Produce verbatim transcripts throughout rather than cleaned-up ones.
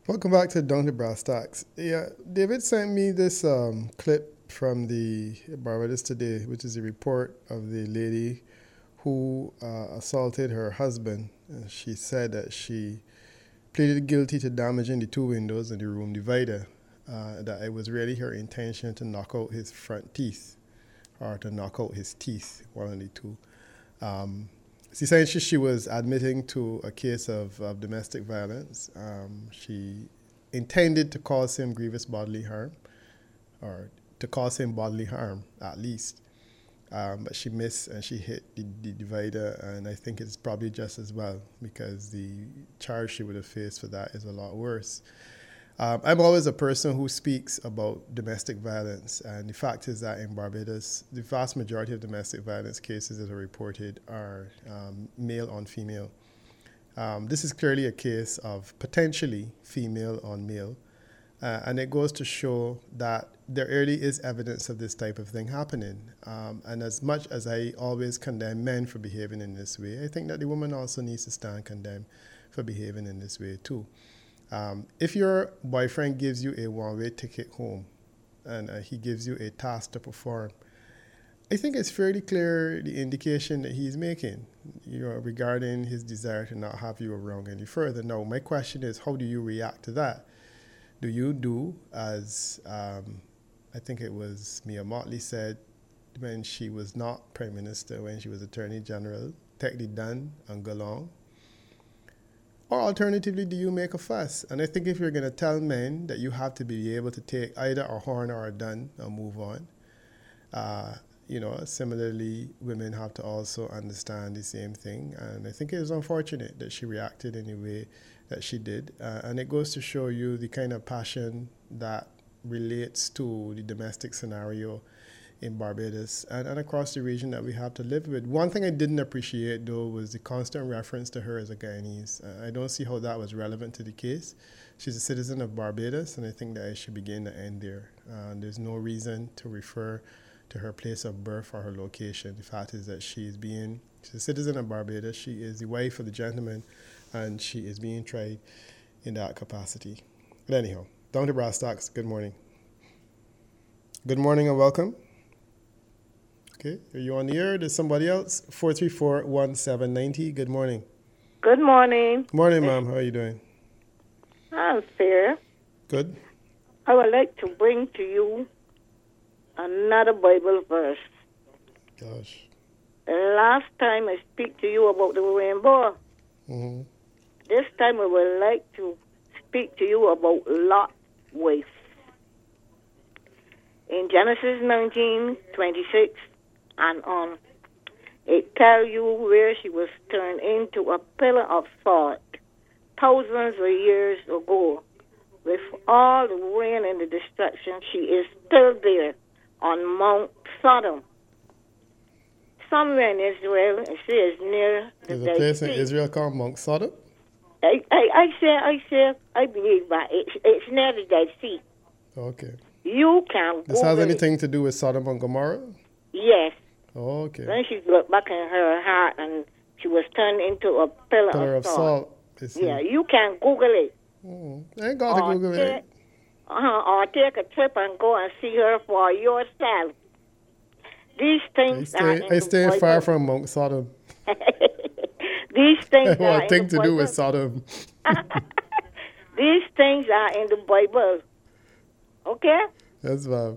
Welcome back to Down to Brass Tacks. Yeah, David sent me this um, clip from the Barbados Today, which is a report of the lady who uh, assaulted her husband. And she said that she pleaded guilty to damaging the two windows in the room divider, uh, that it was really her intention to knock out his front teeth or to knock out his teeth, one of the two. Um, Essentially, she was admitting to a case of, of domestic violence. Um, she intended to cause him grievous bodily harm, or to cause him bodily harm, at least. Um, but she missed and she hit the, the divider, and I think it's probably just as well, because the charge she would have faced for that is a lot worse. Um, I'm always a person who speaks about domestic violence, and the fact is that in Barbados, the vast majority of domestic violence cases that are reported are um, male on female. Um, this is clearly a case of potentially female on male, uh, and it goes to show that there really is evidence of this type of thing happening. Um, and as much as I always condemn men for behaving in this way, I think that the woman also needs to stand condemned for behaving in this way too. Um, if your boyfriend gives you a one-way ticket home and uh, he gives you a task to perform, I think it's fairly clear the indication that he's making, you know, regarding his desire to not have you around any further. Now, my question is, how do you react to that? Do you do as um, I think it was Mia Motley said when she was not Prime Minister, when she was Attorney General, take the done and go along? Or alternatively, do you make a fuss? And I think if you're going to tell men that you have to be able to take either a horn or a done and move on, uh, you know, similarly, women have to also understand the same thing. And I think it was unfortunate that she reacted in the way that she did. Uh, and it goes to show you the kind of passion that relates to the domestic scenario in Barbados and, and across the region that we have to live with. One thing I didn't appreciate, though, was the constant reference to her as a Guyanese. Uh, I don't see how that was relevant to the case. She's a citizen of Barbados, and I think that I should begin to end there. Uh, there's no reason to refer to her place of birth or her location. The fact is that she is being, she's a citizen of Barbados. She is the wife of the gentleman, and she is being tried in that capacity. But anyhow, down to brass tacks. Good morning. Good morning and welcome. Okay, are you on the air? There's somebody else. four three four, one seven nine zero. Good morning. Good morning. Good morning, ma'am. How are you doing? I'm fair. Good. I would like to bring to you another Bible verse. Gosh. Last time I speak to you about the rainbow. Mm-hmm. This time I would like to speak to you about Lot's wife. In Genesis nineteen twenty-six and on, it tells you where she was turned into a pillar of salt thousands of years ago. With all the rain and the destruction, she is still there on Mount Sodom. Somewhere in Israel, it says near the There's a Dead place in Sea. Israel called Mount Sodom? I, I, I say, I say, I believe that it's, it's near the Dead Sea. Okay. You can This has Google it. anything to do with Sodom and Gomorrah? Yes. Okay. Then she looked back in her heart and she was turned into a pillar, Pillar of of salt. salt. I see. Yeah, you can Google it. Mm. I ain't got to Or Google take, it. uh-huh, or take a trip and go and see her for yourself. These I things are stay, in I the stay Bible. far from Mount Sodom. These things I are want in thing the to do Bible. with Sodom. These things are in the Bible. Okay? That's fine.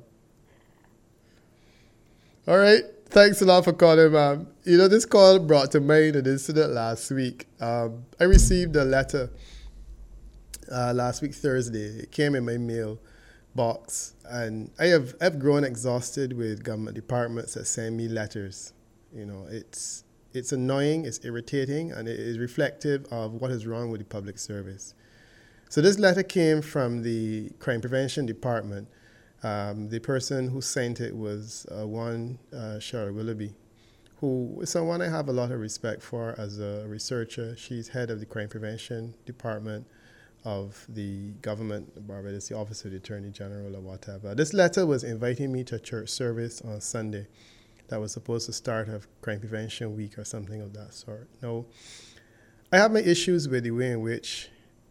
All right. Thanks a lot for calling, ma'am. You know, this call brought to mind an incident last week. Um, I received a letter uh, last week, Thursday. It came in my mail box. And I have I've grown exhausted with government departments that send me letters. You know, it's it's annoying, it's irritating, and it is reflective of what is wrong with the public service. So this letter came from the Crime Prevention Department. Um, the person who sent it was uh, one uh, Cheryl Willoughby, who is someone I have a lot of respect for as a researcher. She's head of the Crime Prevention Department of the government, Barbados, the Office of the Attorney General or whatever. This letter was inviting me to a church service on Sunday that was supposed to start a Crime Prevention Week or something of that sort. Now, I have my issues with the way in which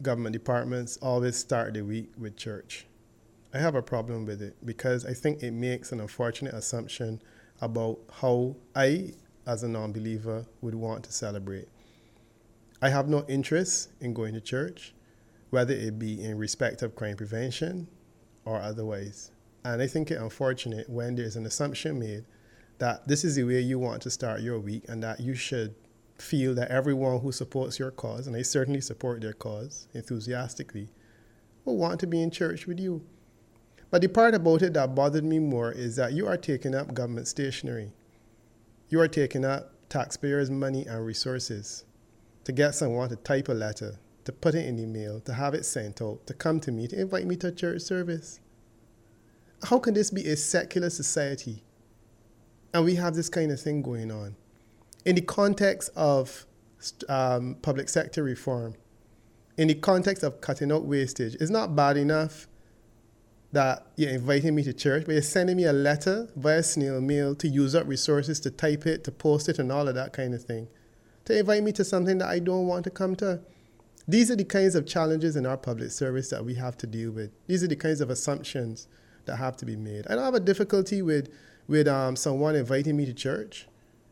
government departments always start the week with church. I have a problem with it because I think it makes an unfortunate assumption about how I, as a non-believer, would want to celebrate. I have no interest in going to church, whether it be in respect of crime prevention or otherwise. And I think it's unfortunate when there's an assumption made that this is the way you want to start your week and that you should feel that everyone who supports your cause, and I certainly support their cause enthusiastically, will want to be in church with you. But the part about it that bothered me more is that you are taking up government stationery. You are taking up taxpayers' money and resources to get someone to type a letter, to put it in the mail, to have it sent out, to come to me, to invite me to a church service. How can this be a secular society? And we have this kind of thing going on. In the context of um, public sector reform, in the context of cutting out wastage, it's not bad enough that you're inviting me to church, but you're sending me a letter via snail mail to use up resources, to type it, to post it, and all of that kind of thing, to invite me to something that I don't want to come to. These are the kinds of challenges in our public service that we have to deal with. These are the kinds of assumptions that have to be made. I don't have a difficulty with, with um, someone inviting me to church.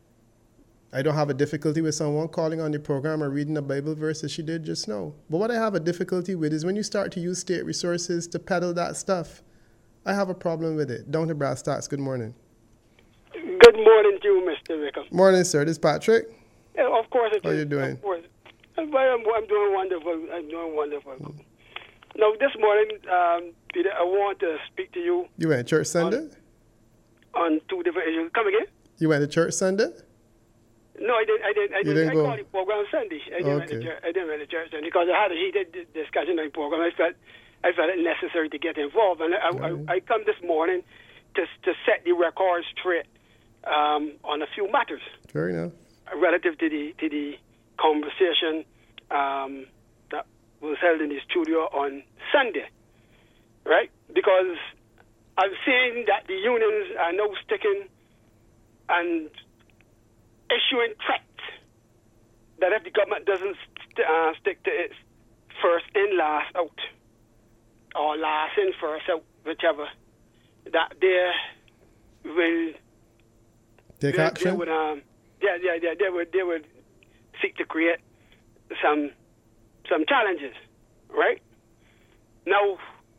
I don't have a difficulty with someone calling on the program or reading a Bible verse as she did just now. But what I have a difficulty with is when you start to use state resources to peddle that stuff. I have a problem with it. Down to brass tacks. Good morning. Good morning to you, Mister Wickham. Morning, sir. This is Patrick. Yeah, of course it How is. are you doing? Of course. I'm, I'm, I'm doing wonderful. I'm doing wonderful. Mm. Now, this morning, um, Peter, I want to speak to you. You went to church Sunday? On, on two different issues. Come again? You went to church Sunday? No, I didn't. I didn't. I you didn't. didn't I go? called the program Sunday. I didn't, okay. went to church, I didn't went to church Sunday because I had a heated discussion on the program. I felt, I felt it necessary to get involved, and I, right. I, I come this morning to to set the record straight um, on a few matters. Fair enough. Relative to the to the conversation um, that was held in the studio on Sunday, right? Because I've seen that the unions are now sticking and issuing threats that if the government doesn't st- uh, stick to its first in, last out, or last in, first out, whichever, that they will take they, action. They would, um, yeah, yeah, yeah. They would, they would seek to create some some challenges, right? Now,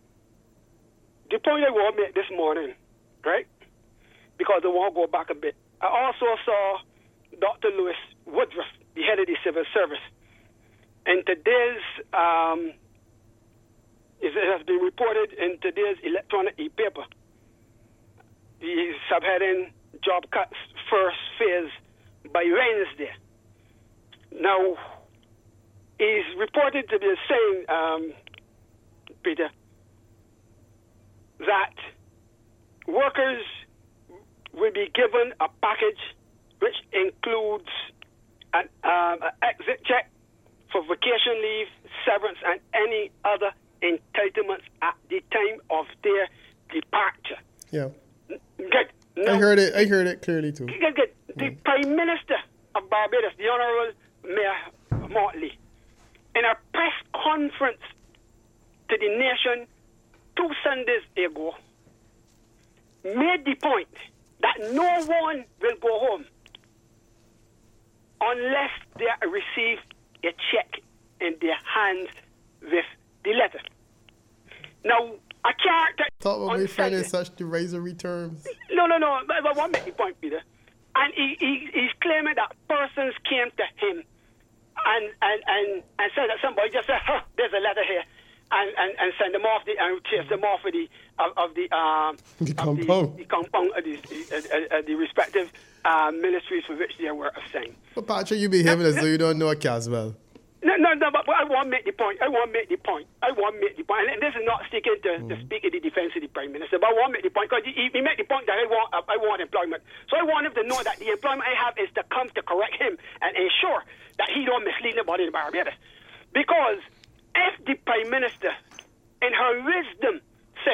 the point I want to make this morning, right? Because I want to go back a bit. I also saw Doctor Lewis Woodruff, the head of the civil service. And today's, um, it has been reported in today's electronic e-paper, the subheading, job cuts first phase by Wednesday. Now, he's reported to be saying, um, Peter, that workers will be given a package which includes an um, an exit check for vacation leave, severance, and any other entitlements at the time of their departure. Yeah. Good. Now, I heard it. I heard it clearly too. Good, good. The mm. Prime Minister of Barbados, the Honourable Mayor Motley, in a press conference to the nation two Sundays ago, made the point that no one will go home unless they receive a check in their hands with the letter. Now, I can't... Thought we find in such derisory terms. No, no, no. But I want to make the point, Peter. And he, he, he's claiming that persons came to him and, and, and, and said that somebody just said, huh, there's a letter here. And, and, and send them off the, and chase them off of the of, of the um the of compound, the, the compound of the, uh, uh, the respective uh, ministries for which they were assigned. But Patrick, you behaving as though you don't know a Caswell. No, no, no. But, but I want to make the point. I want to make the point. I want to make the point. And this is not speaking to, mm. to speak in the defense of the Prime Minister, but I want to make the point because he, he made the point that I want uh, I want employment. So I want him to know that the employment I have is to come to correct him and ensure that he don't mislead nobody in Barbados. Because if the Prime Minister, in her wisdom, said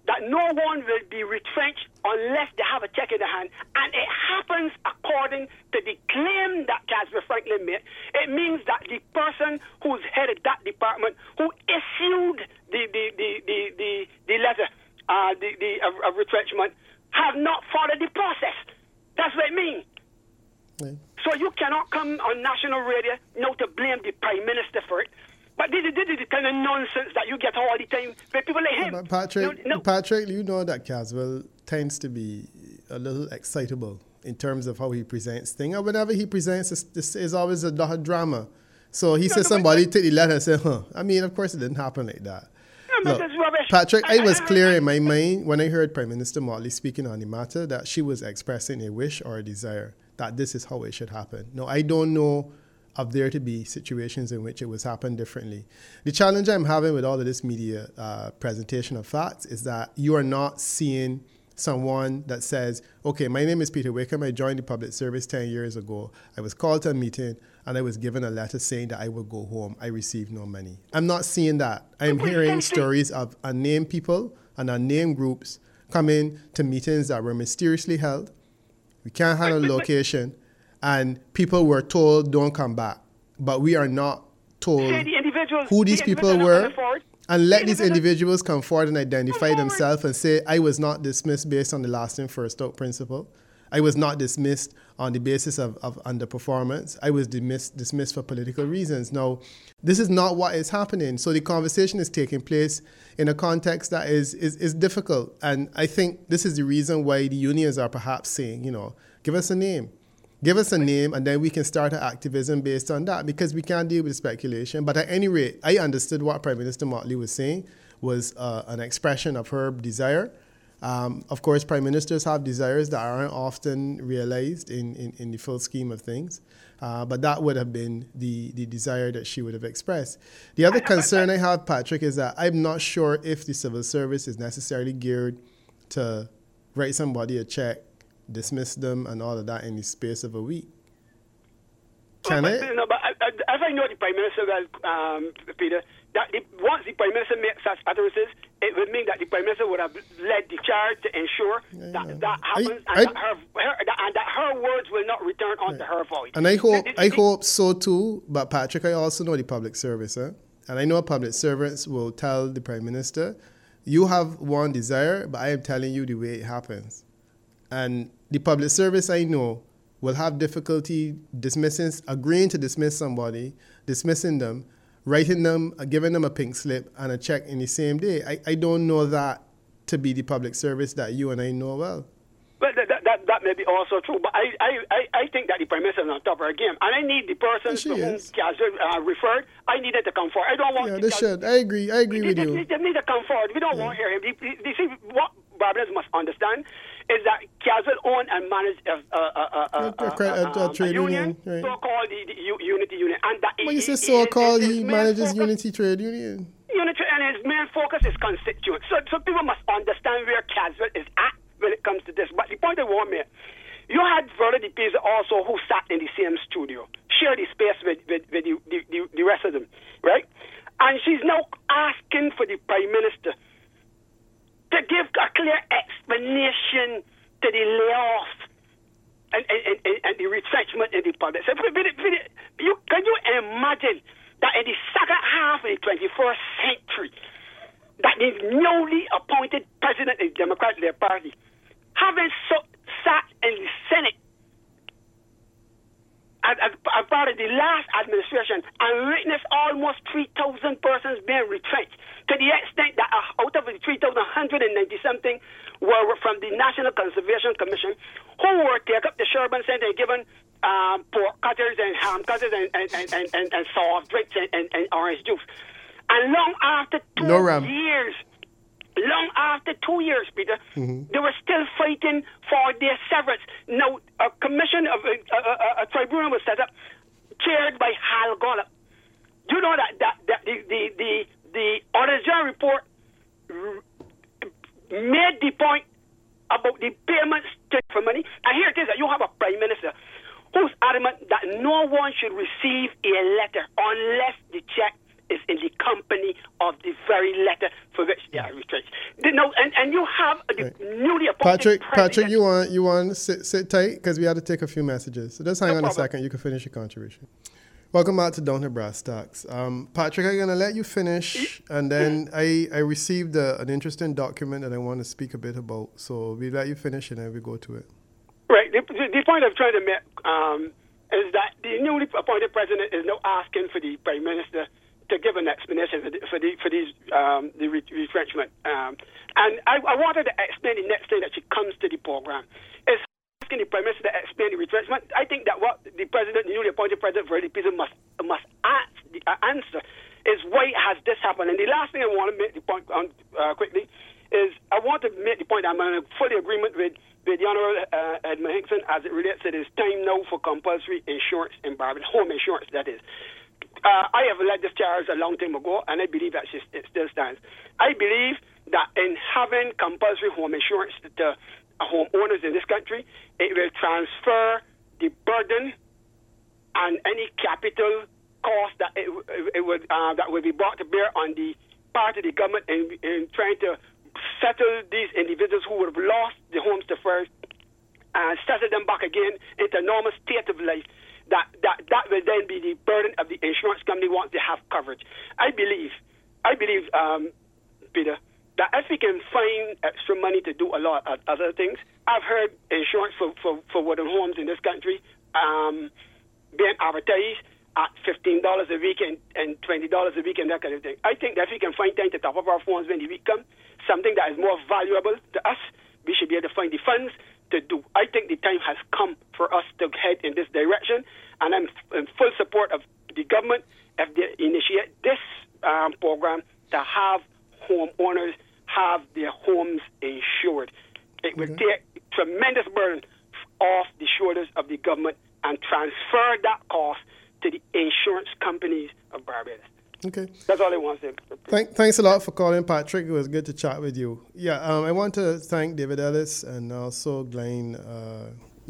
that no one will be retrenched unless they have a check in the hand. And it happens according to the claim that Caswell Franklin made. It means that the person who's headed that department, who issued the the the the, the, the letter uh, the, the of, of retrenchment, have not followed the process. That's what it means. Right. So you cannot come on national radio now to blame the Prime Minister for it. But this is, this is the kind of nonsense that you get all the time with people like him. But Patrick, no, no. Patrick, you know that Caswell tends to be a little excitable in terms of how he presents things. And whenever he presents, it's, it's, it's always a lot of drama. So he no, says no, somebody take the letter and say, huh. I mean, of course it didn't happen like that. No, Look, rubbish. Patrick, I, I was I, clear I, I, in my mind when I heard Prime Minister Mottley speaking on the matter that she was expressing a wish or a desire that this is how it should happen. No, I don't know of there to be situations in which it was happen differently. The challenge I'm having with all of this media uh, presentation of facts is that you are not seeing someone that says, okay, my name is Peter Wickham, I joined the public service ten years ago, I was called to a meeting and I was given a letter saying that I would go home, I received no money. I'm not seeing that. I'm hearing stories of unnamed people and unnamed groups coming to meetings that were mysteriously held. We can't handle the location, and people were told don't come back. But we are not told the who these the people were, and let the these individuals come forward and identify themselves and say, I was not dismissed based on the last in, first out principle. I was not dismissed on the basis of, of underperformance. I was dismissed, dismissed for political reasons. Now, this is not what is happening. So the conversation is taking place in a context that is, is, is difficult. And I think this is the reason why the unions are perhaps saying, you know, give us a name. Give us a name, and then we can start an activism based on that, because we can't deal with speculation. But at any rate, I understood what Prime Minister Mottley was saying was uh, an expression of her desire. Um, of course, prime ministers have desires that aren't often realized in, in, in the full scheme of things. Uh, but that would have been the, the desire that she would have expressed. The other concern I have, Patrick, is that I'm not sure if the civil service is necessarily geared to write somebody a check, dismiss them, and all of that in the space of a week. Can well, it? But, no, but I, I, as I know the Prime Minister well, um, Peter, that the, once the Prime Minister makes such utterances, it would mean that the Prime Minister would have led the charge to ensure yeah, that yeah. that happens I, and, I, that her, her, that, and that her words will not return onto right. her voice. And I hope, I hope so too, but Patrick, I also know the public service, eh? And I know public servants will tell the Prime Minister, you have one desire, but I am telling you the way it happens. And the public service, I know, will have difficulty dismissing, agreeing to dismiss somebody, dismissing them, writing them, uh, giving them a pink slip and a check in the same day. I, I don't know that to be the public service that you and I know well. Well, that, that, that may be also true, but I, I, I think that the Prime Minister is on top of her game. And I need the person to whom she has uh, referred, I need her to come forward. I don't want... Yeah, they should. I agree. I agree they, with they, you. They need to come forward. We don't yeah. want to hear him. You see, what Barbadians must understand is that Caswell owned and managed a, a, a, a, a, a, a trade union, union right. so-called the, the Unity Union. And that well, you say so-called, he manages focus, Unity Trade Union. Unity, and his main focus is constituent. So, so people must understand where Caswell is at when it comes to this. But the point I want to make, you had Verla de Pisa also who sat in the same studio, shared the space with, with, with the, the, the, the rest of them, right? And she's now asking for the Prime Minister to give a clear explanation to the layoff and, and, and, and the retrenchment in the public. So, you, can you imagine that in the second half of the twenty-first century, that the newly appointed president of the Democratic Party, having so, sat in the Senate as, as, as part of the last administration and witnessed almost three thousand persons being retrenched, to the extent that uh, out of the three thousand one hundred ninety-something were from the National Conservation Commission, who were taken up the Sherburne Center and given um, pork cutters and ham cutters and, and, and, and, and, and soft drinks and, and, and orange juice. And long after two no ram. years, long after two years, Peter, mm-hmm. they were still fighting for their severance. Now, a commission of a, a, a, a tribunal was set up, chaired by Hal Gollop. You know that, that, that the the the the Auditor General report made the point about the payments for money. And here it is that you have a Prime Minister who's adamant that no one should receive a letter unless the check is in the company of the very letter for which yeah, restrict. No, and, and you have the Right. newly appointed Patrick, president. Patrick, you want you want to sit, sit tight because we had to take a few messages. So just hang No on a problem. second. You can finish your contribution. Welcome back to Down to Brass Tacks. Um, Patrick, I'm going to let you finish, and then I, I received a, an interesting document that I want to speak a bit about. So we let you finish, and then we go to it. Right. The, the, the point I'm trying to make um, is that the newly appointed president is now asking for the prime minister to give an explanation for the, for, the, for these um, the retrenchment. Um, and I, I wanted to explain the next day that she comes to the program. It's asking the prime minister to explain the retrenchment. I think that what the president, the newly appointed president, Vladimir Putin must must ask, the, uh, answer is why has this happened. And the last thing I want to make the point on uh, quickly is I want to make the point I'm in fully agreement with, with the Honourable uh, Edmund Hinkson as it relates to this time now for compulsory insurance in Barbados, home insurance that is. Uh, I have led this charge a long time ago, and I believe that it still stands. I believe that in having compulsory home insurance to homeowners in this country, it will transfer the burden and any capital cost that it, it would uh, that would be brought to bear on the part of the government in, in trying to settle these individuals who would have lost the homes to first and settle them back again into a normal state of life. That, that that will then be the burden of the insurance company once they have coverage. I believe, I believe, um, Peter, that if we can find extra money to do a lot of other things, I've heard insurance for, for, for wooden homes in this country um, being advertised at fifteen dollars a week and, and twenty dollars a week and that kind of thing. I think that if we can find time to top up our phones when the week comes, something that is more valuable to us, we should be able to find the funds to do. I think the time has come for us to head in this direction, and I'm in full support of the government if they initiate this um, program to have homeowners have their homes insured. It will Okay. take tremendous burden off the shoulders of the government and transfer that cost to the insurance companies of Barbados. Okay. That's all I want to say. Thank, thanks a lot for calling, Patrick. It was good to chat with you. Yeah, um, I want to thank David Ellis and also Glenn, uh,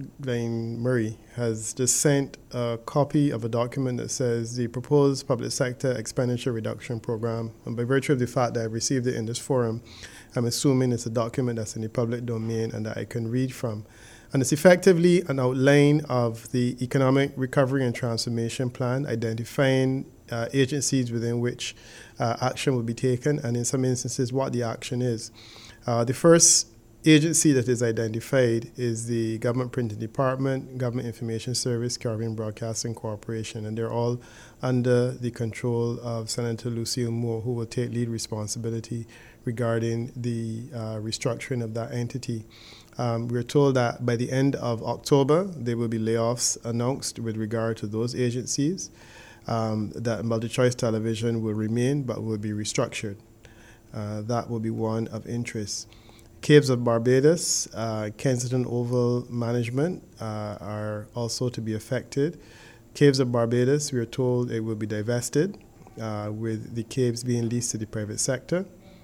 Glenn Murray has just sent a copy of a document that says the proposed public sector expenditure reduction program. And by virtue of the fact that I've received it in this forum, I'm assuming it's a document that's in the public domain and that I can read from. And it's effectively an outline of the Economic Recovery and Transformation Plan, identifying uh, agencies within which uh, action will be taken, and in some instances, what the action is. Uh, the first agency that is identified is the Government Printing Department, Government Information Service, Caribbean Broadcasting Corporation, and they're all under the control of Senator Lucille Moore, who will take lead responsibility regarding the uh, restructuring of that entity. Um, we're told that by the end of October, there will be layoffs announced with regard to those agencies, um, that MultiChoice Television will remain but will be restructured. Uh, that will be one of interest. Caves of Barbados, uh, Kensington Oval Management uh, are also to be affected. Caves of Barbados, we are told it will be divested, uh, with the caves being leased to the private sector.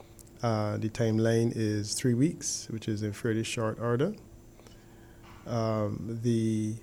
Uh, the timeline is three weeks, which is in fairly short order. Um, the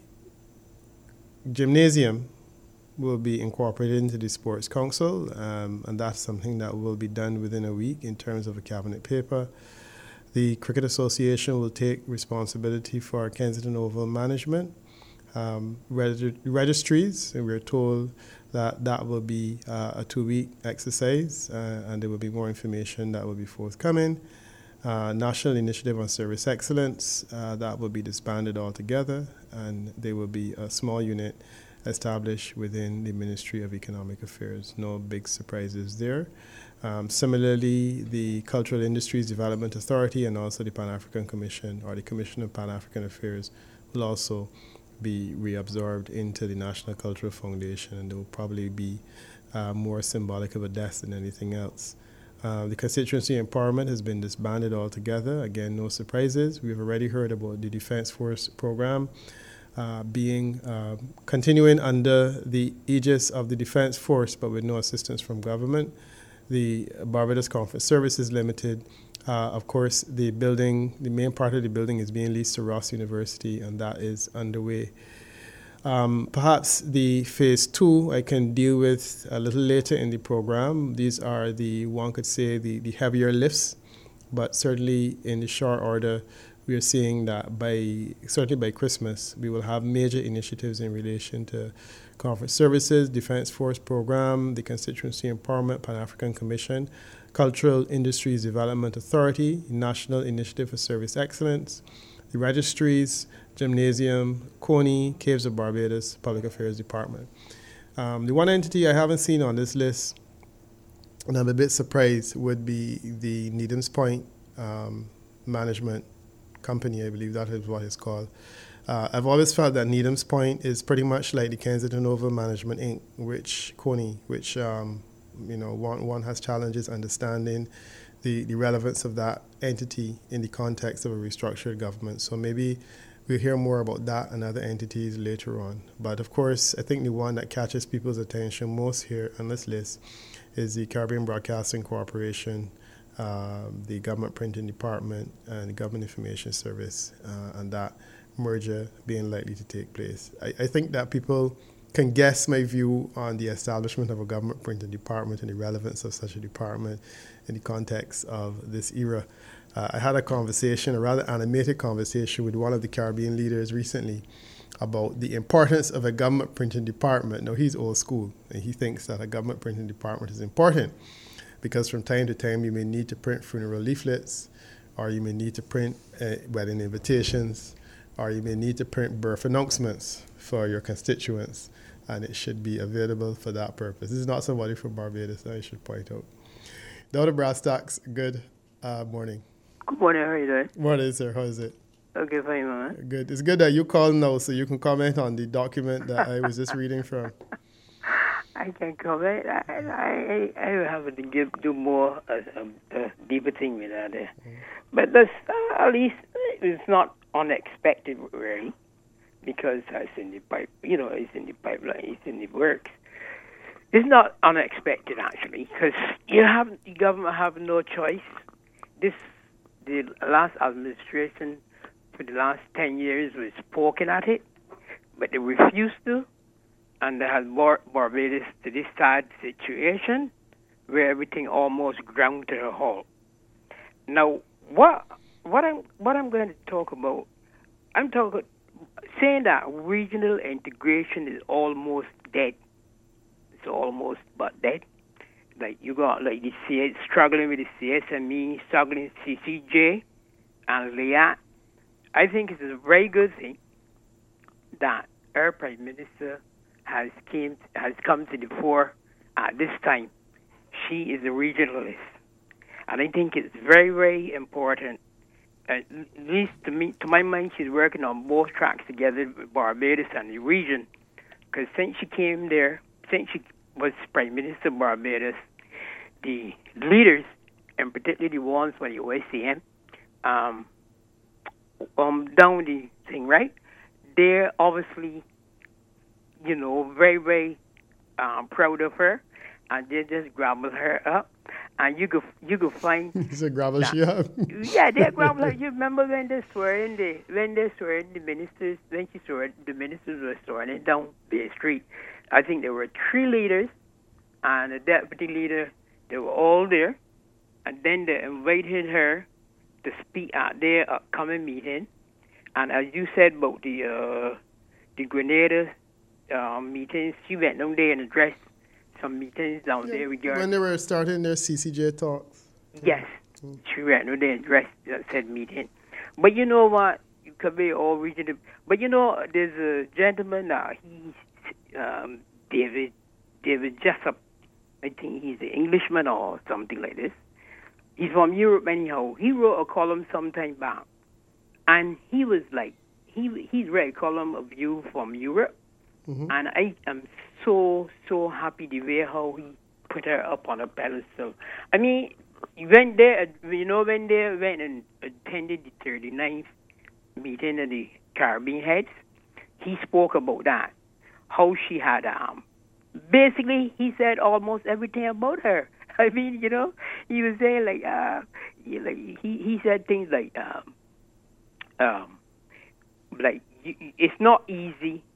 gymnasium will be incorporated into the Sports Council, um, and that's something that will be done within a week in terms of a cabinet paper. The Cricket Association will take responsibility for Kensington Oval management. Um, reg- registries, and we're told that that will be uh, a two-week exercise, uh, and there will be more information that will be forthcoming. Uh, National Initiative on Service Excellence, uh, that will be disbanded altogether, and there will be a small unit established within the Ministry of Economic Affairs. No big surprises there. Um, similarly, the Cultural Industries Development Authority and also the Pan-African Commission, or the Commission of Pan-African Affairs, will also be reabsorbed into the National Cultural Foundation, and they will probably be uh, more symbolic of a death than anything else. Uh, the Constituency Empowerment has been disbanded altogether. Again, no surprises. We've already heard about the Defense Force program uh, being uh, continuing under the aegis of the Defense Force, but with no assistance from government. The Barbados Conference Services Limited, Uh, of course, the building, the main part of the building is being leased to Ross University, and that is underway. Um, perhaps the phase two I can deal with a little later in the program. These are the, one could say, the, the heavier lifts, but certainly in the short order, we are seeing that by, certainly by Christmas, we will have major initiatives in relation to conference services, Defense Force Program, the Constituency Empowerment Pan-African Commission, Cultural Industries Development Authority, National Initiative for Service Excellence, the registries, gymnasium, CONI, Caves of Barbados, Public Affairs Department. Um, the one entity I haven't seen on this list, and I'm a bit surprised, would be the Needham's Point um, Management Company, I believe that is what it's called. Uh, I've always felt that Needham's Point is pretty much like the Kensington Oval Management Incorporated, which CONI, which um, you know, one, one has challenges understanding the, the relevance of that entity in the context of a restructured government. So maybe we'll hear more about that and other entities later on. But of course, I think the one that catches people's attention most here on this list is the Caribbean Broadcasting Corporation, uh, the Government Printing Department, and the Government Information Service, uh, and that merger being likely to take place. I, I think that people can guess my view on the establishment of a government printing department and the relevance of such a department in the context of this era. Uh, I had a conversation, a rather animated conversation with one of the Caribbean leaders recently about the importance of a government printing department. Now, he's old school, and he thinks that a government printing department is important because from time to time you may need to print funeral leaflets, or you may need to print uh, wedding invitations, or you may need to print birth announcements for your constituents, and it should be available for that purpose. This is not somebody from Barbados, I should point out. Doctor Brastocks, good uh, morning. Good morning, how are you doing? Morning, sir. How is it? Okay, fine, man. Good. It's good that you called now so you can comment on the document that I was just reading from. I can comment. I I, I have to give, do more uh, um, uh, deeper thing with that. Uh. Mm. But that's, uh, at least it's not unexpected, really, because it's in the pipe. You know, it's in the pipeline. It's in the works. It's not unexpected, actually, because you have the government have no choice. This the last administration for the last ten years was poking at it, but they refused to, and they had Bar- Barbados to this sad situation where everything almost ground to a halt. Now, what what I'm what I'm going to talk about, I'm talking saying that regional integration is almost dead. It's almost but dead. Like you got like the C- struggling with the C S M E, struggling with C C J and L E A T. I think it's a very good thing that our Prime Minister has came has come to the fore at this time. She is a regionalist, and I think it's very very important. At least to me, to my mind, she's working on both tracks together with Barbados and the region. Because since she came there, since she was Prime Minister of Barbados, the leaders, and particularly the ones from the O S C N, um, um, down the thing, right? They're obviously, you know, very, very um, proud of her, and they just grabble her up, and you could you could find. You said grabble she up. Yeah, they grabble her. You remember when they swear in the when they swear in the ministers when she swear the ministers were swearing it down Bay Street. I think there were three leaders and a deputy leader. They were all there, and then they invited her to speak at their upcoming meeting. And as you said about the uh, the Grenada uh, meetings, she went down there and addressed some meetings down yeah, there regarding when they were starting their C C J talks. Yes, mm. She went down there and addressed that said meeting. But you know what? You could be all regional. But you know, there's a gentleman. Uh, he's um, David David Jessup. I think he's an Englishman or something like this. He's from Europe anyhow. He wrote a column sometime back, and he was like, he he's read a column of you from Europe, mm-hmm. and I am so so happy the way how he put her up on a pedestal. I mean, when they, you know, when they went and attended the thirty-ninth meeting of the Caribbean heads, he spoke about that, how she had um. Basically, he said almost everything about her. I mean, you know, he was saying like, uh, he, like he he said things like, um, um, like it's not easy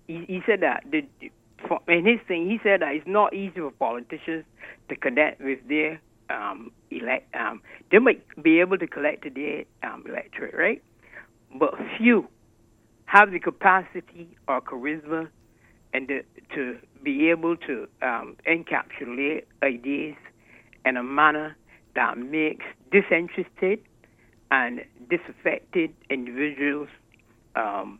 he, he said that the, for, in his thing, he said that it's not easy for politicians to connect with their um, elect. Um, they might be able to collect to their um, electorate, right? But few have the capacity or charisma and the, to be able to um, encapsulate ideas in a manner that makes disinterested and disaffected individuals, um,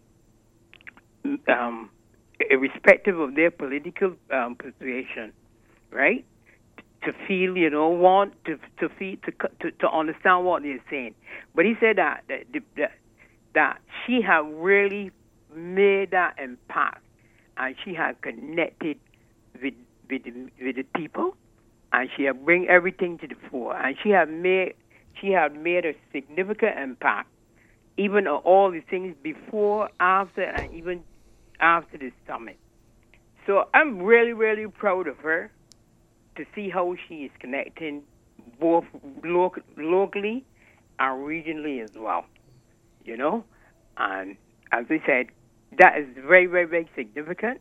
um, irrespective of their political um, persuasion, right? To feel, you know, want to to feel to to, to understand what they're saying. But he said that that, that that she had really made that impact, and she had connected with with the, with the people, and she had bring everything to the fore, and she had made she had made a significant impact, even on all the things before, after, and even after the summit. So I'm really, really proud of her to see how she is connecting both lo- locally and regionally as well. You know, and as I said, that is very, very, very significant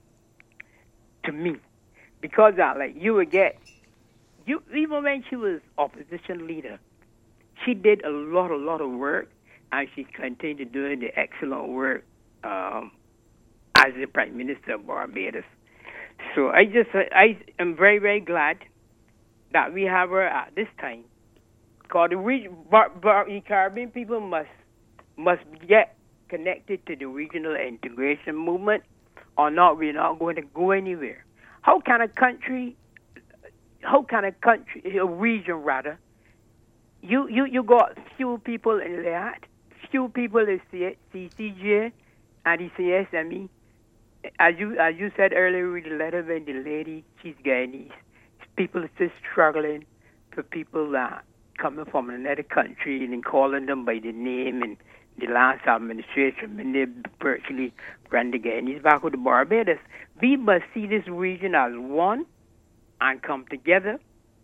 to me, because uh, like you would get, you even when she was opposition leader, she did a lot, a lot of work, and she continued doing the excellent work um, as the Prime Minister of Barbados. So I just, I am very, very glad that we have her at this time, because the region, Bar- Bar- the Caribbean people must must get connected to the regional integration movement, or not, we're not going to go anywhere. How can a country, how can a country, a region rather, you, you, you got few people in Leat, few people in C C J and the C S M E. As you as you said earlier with the letter when the lady, she's Guyanese. People are still struggling for people that coming from another country and calling them by the name, and the last administration, when they virtually ran the Guyanese back with the Barbados. We must see this region as one and come together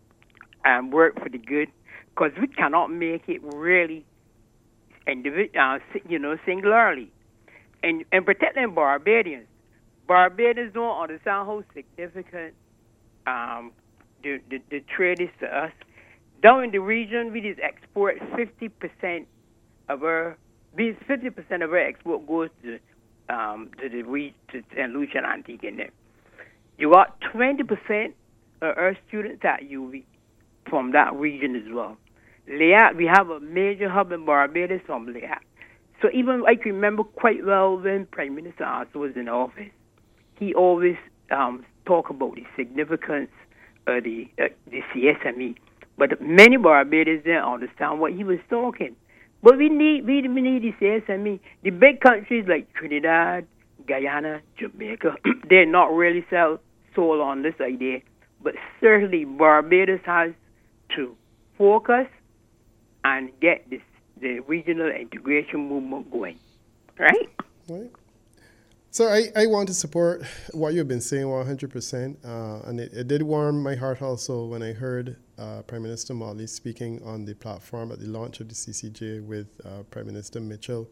and work for the good, because we cannot make it really individ- uh, you know, singularly. And, and protecting Barbadians, Barbadians don't understand how significant um, the, the, the trade is to us. Down in the region, we just export fifty percent of our, fifty percent of our export goes to um, to the region, to Saint Lucia and Antigua. And there. You got twenty percent of our students at U V from that region as well. Leat, we have a major hub in Barbados from Leat. So even I can remember quite well when Prime Minister Arthur was in office, he always um, talk about the significance of the uh, the C S M E. But many Barbadians didn't understand what he was talking. But we need we need the C S M E. The big countries like Trinidad, Guyana, Jamaica, they're not really sell, sold on this idea. But certainly Barbados has to focus and get this the regional integration movement going. Right? Right. So I, I want to support what you've been saying one hundred percent. Uh, and it, it did warm my heart also when I heard uh, Prime Minister Motley speaking on the platform at the launch of the C C J with uh, Prime Minister Mitchell.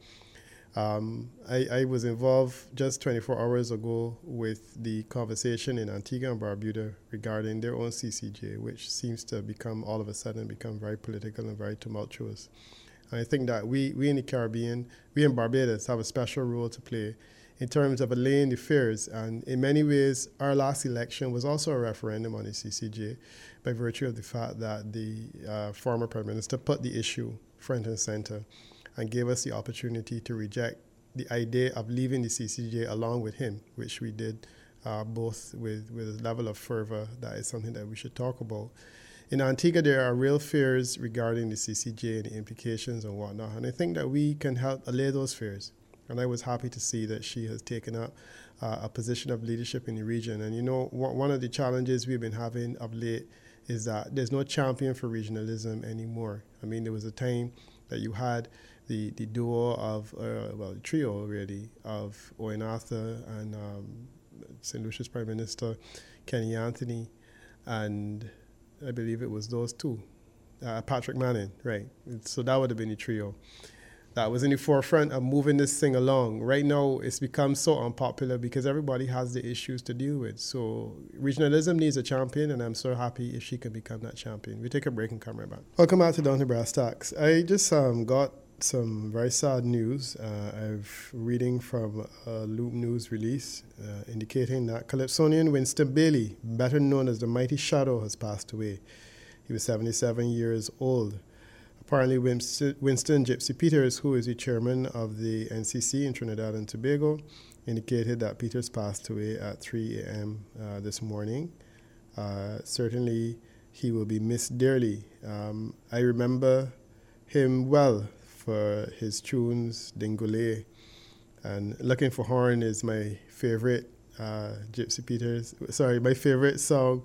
Um, I, I was involved just twenty-four hours ago with the conversation in Antigua and Barbuda regarding their own C C J, which seems to become all of a sudden become very political and very tumultuous. And I think that we, we in the Caribbean, we in Barbados have a special role to play in terms of allaying the fears. And in many ways, our last election was also a referendum on the C C J by virtue of the fact that the uh, former Prime Minister put the issue front and center and gave us the opportunity to reject the idea of leaving the C C J along with him, which we did uh, both with, with a level of fervor that is something that we should talk about. In Antigua, there are real fears regarding the C C J and the implications and whatnot, and I think that we can help allay those fears. And I was happy to see that she has taken up uh, a position of leadership in the region. And you know, one of the challenges we've been having of late is that there's no champion for regionalism anymore. I mean, there was a time that you had the, the duo of, uh, well, the trio really, of Owen Arthur and um, Saint Lucia's Prime Minister, Kenny Anthony, and I believe it was those two, uh, Patrick Manning, right? So that would have been the trio. that was in the forefront of moving this thing along. Right now, it's become so unpopular because everybody has the issues to deal with. So regionalism needs a champion, and I'm so happy if she can become that champion. We take a break and come right back. Welcome back to Down to Brass Tacks. I just um, got some very sad news. Uh, I'm reading from a Loop News release uh, indicating that Calypsonian Winston Bailey, better known as the Mighty Shadow, has passed away. He was seventy-seven years old. Apparently, Winston, Winston Gypsy Peters, who is the chairman of the N C C in Trinidad and Tobago, indicated that Peters passed away at three a.m. Uh, this morning. Uh, certainly, he will be missed dearly. Um, I remember him well for his tunes, Dingole, and Looking for Horn is my favorite uh, Gypsy Peters, sorry, my favorite song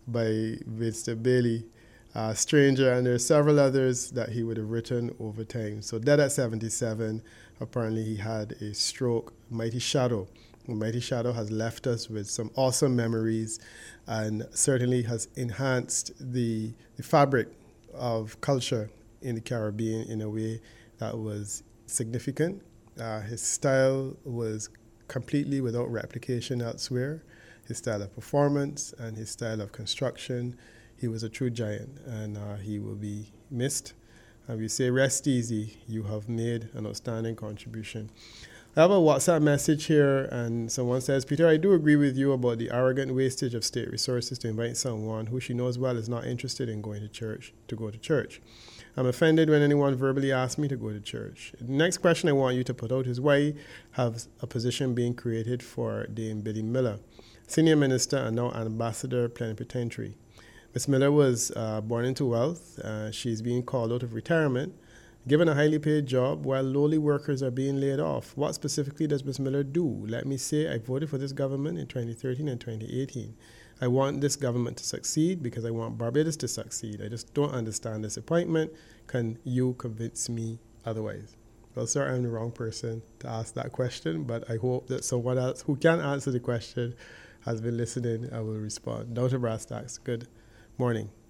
by Winston Bailey. Uh, Stranger, and there are several others that he would have written over time. So dead at seventy-seven, apparently he had a stroke. Mighty Shadow. Mighty Shadow has left us with some awesome memories and certainly has enhanced the, the fabric of culture in the Caribbean in a way that was significant. Uh, his style was completely without replication elsewhere. His style of performance and his style of construction. He was a true giant, and uh, he will be missed. And we say, rest easy. You have made an outstanding contribution. I have a WhatsApp message here, and someone says, Peter, I do agree with you about the arrogant wastage of state resources to invite someone who she knows well is not interested in going to church to go to church. I'm offended when anyone verbally asks me to go to church. The next question I want you to put out is why have a position being created for Dame Biddy Miller, senior minister and now ambassador plenipotentiary. Miss Miller was uh, born into wealth. Uh, she's being called out of retirement, given a highly paid job while lowly workers are being laid off. What specifically does Miss Miller do? Let me say I voted for this government in twenty thirteen and twenty eighteen. I want this government to succeed because I want Barbados to succeed. I just don't understand this appointment. Can you convince me otherwise? Well, sir, I'm the wrong person to ask that question, but I hope that someone else who can answer the question has been listening and will respond. Down to Brass Tacks. Good morning.